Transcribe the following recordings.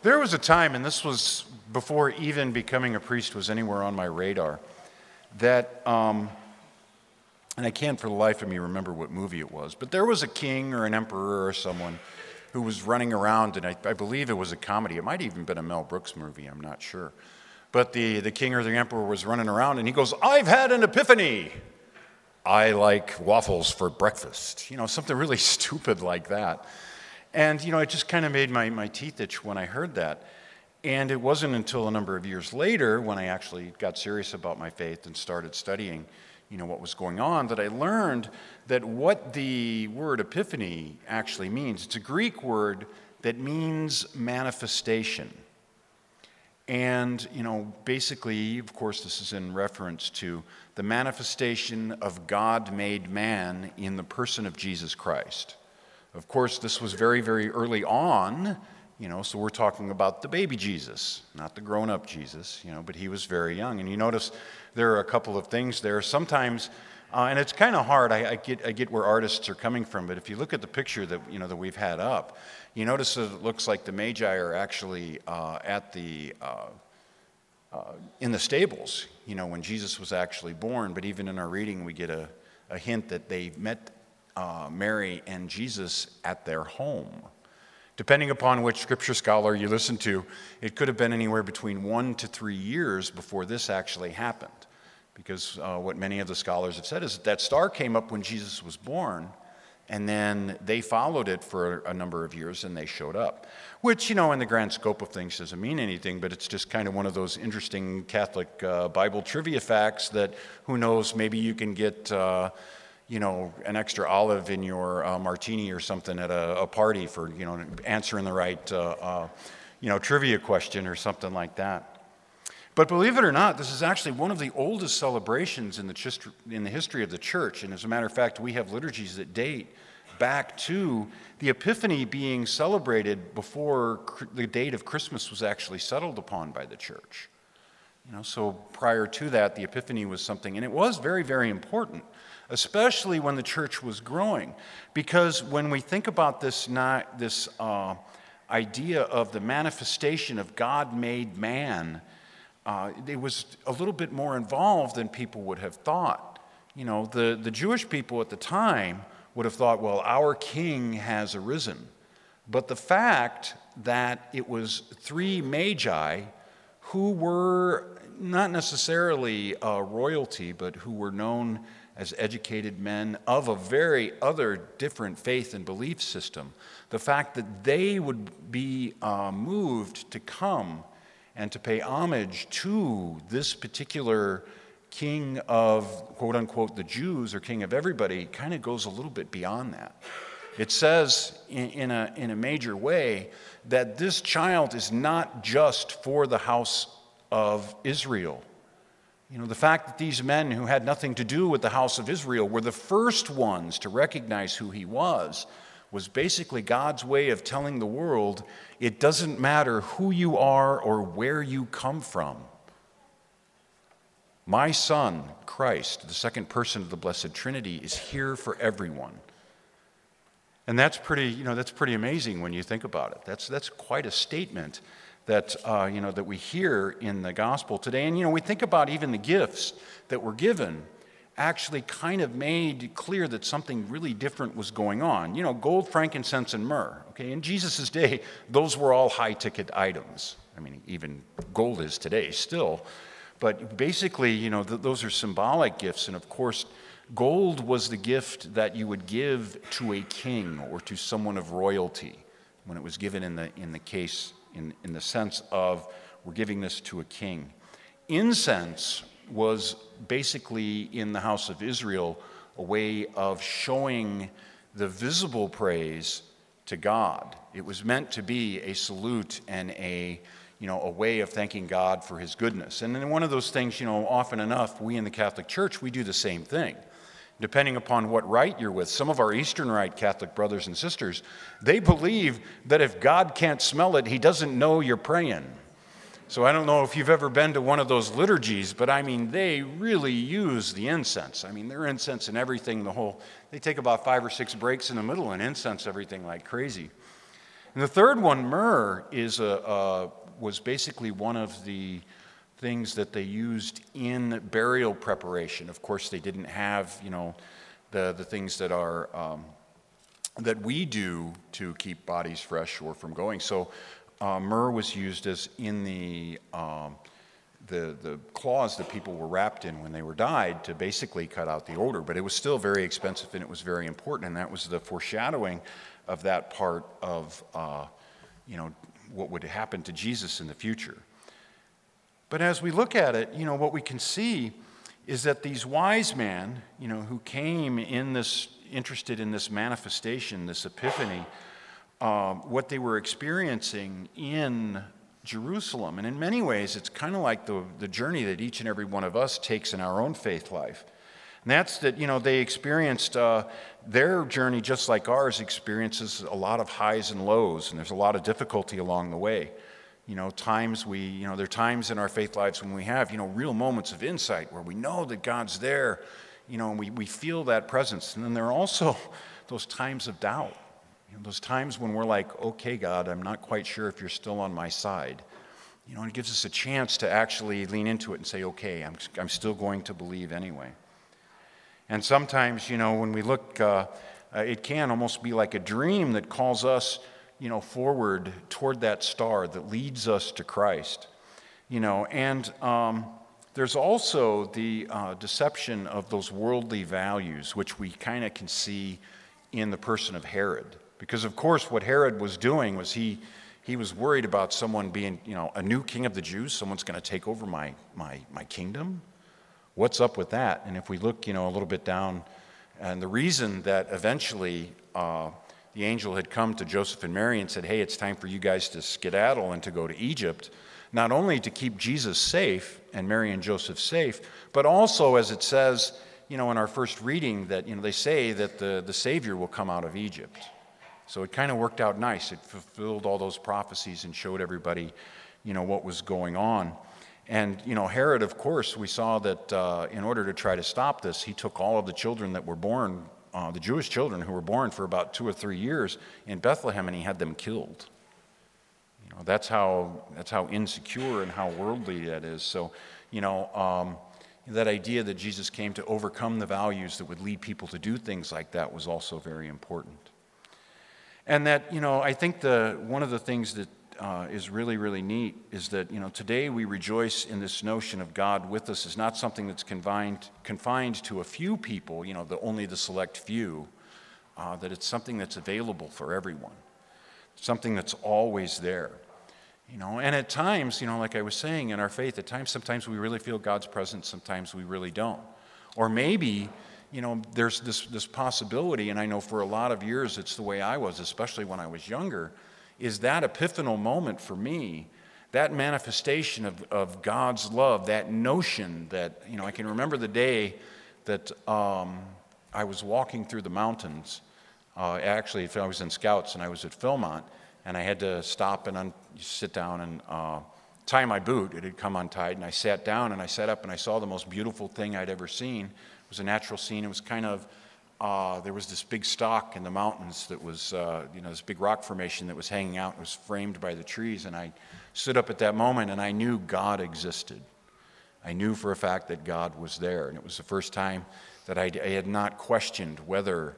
There was a time, and this was before even becoming a priest was anywhere on my radar, that, and I can't for the life of me remember what movie it was, but there was a king or an emperor or someone who was running around, and I believe it was a comedy. It might have even been a Mel Brooks movie, I'm not sure. But the king or the emperor was running around, and he goes, "I've had an epiphany. I like waffles for breakfast." Something really stupid like that. And, it just kind of made my teeth itch when I heard that. And it wasn't until a number of years later when I actually got serious about my faith and started studying, what was going on, that I learned that what the word epiphany actually means. It's a Greek word that means manifestation. And, basically, of course, this is in reference to the manifestation of God made man in the person of Jesus Christ. Of course, this was very, very early on, so we're talking about the baby Jesus, not the grown-up Jesus, but he was very young. And you notice there are a couple of things there. Sometimes, and it's kind of hard, I get where artists are coming from, but if you look at the picture that, that we've had up, you notice that it looks like the Magi are actually in the stables, when Jesus was actually born. But even in our reading, we get a hint that they met Mary and Jesus at their home. Depending upon which scripture scholar you listen to, it could have been anywhere between 1 to 3 years before this actually happened. Because what many of the scholars have said is that star came up when Jesus was born, and then they followed it for a number of years, and they showed up. Which, in the grand scope of things doesn't mean anything, but it's just kind of one of those interesting Catholic Bible trivia facts that, who knows, maybe you can get an extra olive in your martini or something at a party for, answering the right, trivia question or something like that. But believe it or not, this is actually one of the oldest celebrations in the history of the church. And as a matter of fact, we have liturgies that date back to the Epiphany being celebrated before the date of Christmas was actually settled upon by the church. So prior to that, the Epiphany was something, and it was very, very important, especially when the church was growing. Because when we think about this idea of the manifestation of God made man, it was a little bit more involved than people would have thought. The Jewish people at the time would have thought, well, our king has arisen. But the fact that it was 3 magi who were not necessarily royalty, but who were known as educated men of a very other different faith and belief system, the fact that they would be moved to come and to pay homage to this particular king of, quote unquote, the Jews, or king of everybody, kind of goes a little bit beyond that. It says in a major way that this child is not just for the house of Israel. The fact that these men who had nothing to do with the house of Israel were the first ones to recognize who he was basically God's way of telling the world, it doesn't matter who you are or where you come from. My Son, Christ, the second person of the Blessed Trinity, is here for everyone. And that's pretty amazing when you think about it. That's quite a statement that that we hear in the gospel today. And we think about even the gifts that were given actually kind of made clear that something really different was going on. Gold, frankincense, and myrrh. Okay, in Jesus' day, those were all high-ticket items. I mean, even gold is today still. But basically, those are symbolic gifts. And of course, gold was the gift that you would give to a king or to someone of royalty when it was given in the sense of we're giving this to a king. Incense was basically in the house of Israel a way of showing the visible praise to God. It was meant to be a salute and a way of thanking God for his goodness. And then one of those things, often enough, we in the Catholic Church, we do the same thing. Depending upon what rite you're with, some of our Eastern Rite Catholic brothers and sisters, they believe that if God can't smell it, he doesn't know you're praying. So I don't know if you've ever been to one of those liturgies, but they really use the incense. They're incense and everything, they take about 5 or 6 breaks in the middle and incense everything like crazy. And the third one, myrrh, was basically one of the things that they used in burial preparation. Of course, they didn't have, the things that are that we do to keep bodies fresh or from going. So myrrh was used as in the cloths that people were wrapped in when they were died to basically cut out the odor. But it was still very expensive and it was very important, and that was the foreshadowing of that part of what would happen to Jesus in the future. But as we look at it, what we can see is that these wise men, who came interested in this manifestation, this epiphany, what they were experiencing in Jerusalem. And in many ways, it's kind of like the journey that each and every one of us takes in our own faith life. And that's that, they experienced their journey just like ours experiences a lot of highs and lows, and there's a lot of difficulty along the way. There are times in our faith lives when we have, real moments of insight where we know that God's there, and we feel that presence. And then there are also those times of doubt, those times when we're like, okay, God, I'm not quite sure if you're still on my side. And it gives us a chance to actually lean into it and say, okay, I'm still going to believe anyway. And sometimes, when we look, it can almost be like a dream that calls us, forward toward that star that leads us to Christ. And there's also the deception of those worldly values, which we kind of can see in the person of Herod. Because, of course, what Herod was doing was he was worried about someone being, a new king of the Jews. Someone's going to take over my kingdom. What's up with that? And if we look, a little bit down, and the reason that eventually the angel had come to Joseph and Mary and said, hey, it's time for you guys to skedaddle and to go to Egypt, not only to keep Jesus safe and Mary and Joseph safe, but also, as it says, in our first reading, that, they say that the Savior will come out of Egypt. So it kind of worked out nice. It fulfilled all those prophecies and showed everybody, what was going on. And, Herod, of course, we saw that in order to try to stop this, he took all of the children that were born, the Jewish children who were born for about 2 or 3 years in Bethlehem, and he had them killed. That's how insecure and how worldly that is. So, that idea that Jesus came to overcome the values that would lead people to do things like that was also very important. And that, I think one of the things that is really, really neat is that, today we rejoice in this notion of God with us is not something that's confined to a few people, only the select few, that it's something that's available for everyone, something that's always there. And at times, like I was saying, in our faith, sometimes we really feel God's presence, sometimes we really don't. Or maybe, there's this possibility, and I know for a lot of years it's the way I was, especially when I was younger, is that epiphanal moment for me, that manifestation of God's love, that notion that, I can remember the day that I was walking through the mountains. Actually, I was in Scouts and I was at Philmont, and I had to stop and sit down and tie my boot. It had come untied, and I sat down and I sat up and I saw the most beautiful thing I'd ever seen. It was a natural scene. It was kind of there was this big stalk in the mountains that was, this big rock formation that was hanging out. It was framed by the trees, and I stood up at that moment, and I knew God existed. I knew for a fact that God was there, and it was the first time that I had not questioned whether,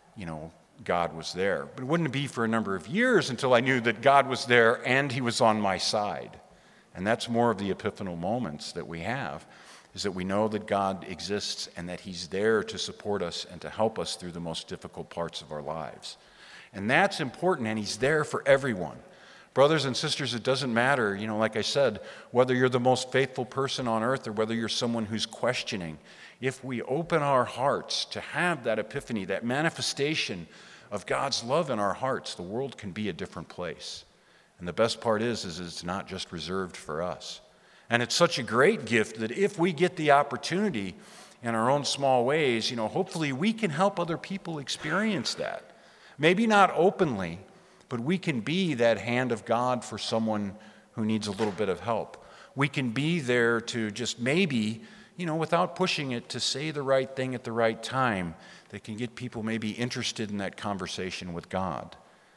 God was there. But it wouldn't be for a number of years until I knew that God was there and He was on my side. And that's more of the epiphanal moments that we have, is that we know that God exists and that He's there to support us and to help us through the most difficult parts of our lives. And that's important, and He's there for everyone. Brothers and sisters, it doesn't matter, like I said, whether you're the most faithful person on earth or whether you're someone who's questioning. If we open our hearts to have that epiphany, that manifestation of God's love in our hearts, the world can be a different place. And the best part is it's not just reserved for us. And it's such a great gift that if we get the opportunity in our own small ways, hopefully we can help other people experience that. Maybe not openly, but we can be that hand of God for someone who needs a little bit of help. We can be there to just maybe, without pushing it, to say the right thing at the right time that can get people maybe interested in that conversation with God.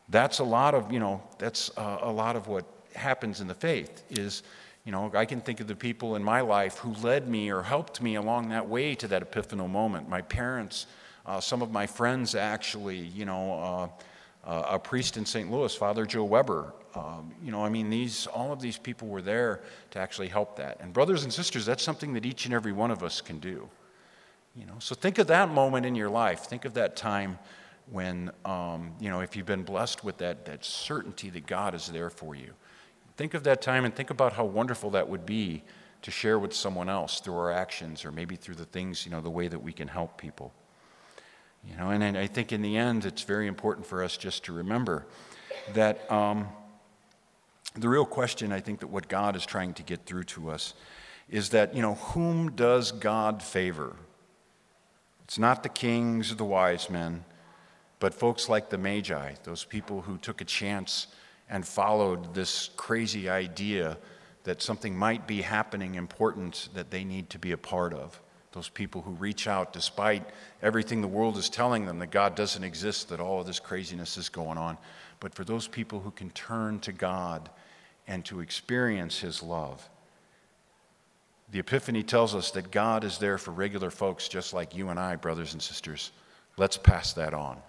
That's a lot of, that's a lot of what happens in the faith is, I can think of the people in my life who led me or helped me along that way to that epiphanal moment. My parents, some of my friends actually, a priest in St. Louis, Father Joe Weber. All of these people were there to actually help that. And brothers and sisters, that's something that each and every one of us can do. So think of that moment in your life. Think of that time when, if you've been blessed with that certainty that God is there for you. Think of that time and think about how wonderful that would be to share with someone else through our actions or maybe through the things, the way that we can help people. And I think in the end, it's very important for us just to remember that the real question, I think, that what God is trying to get through to us is that, whom does God favor? It's not the kings or the wise men, but folks like the Magi, those people who took a chance and followed this crazy idea that something might be happening important that they need to be a part of. Those people who reach out despite everything the world is telling them, that God doesn't exist, that all of this craziness is going on. But for those people who can turn to God and to experience His love. The Epiphany tells us that God is there for regular folks just like you and I, brothers and sisters. Let's pass that on.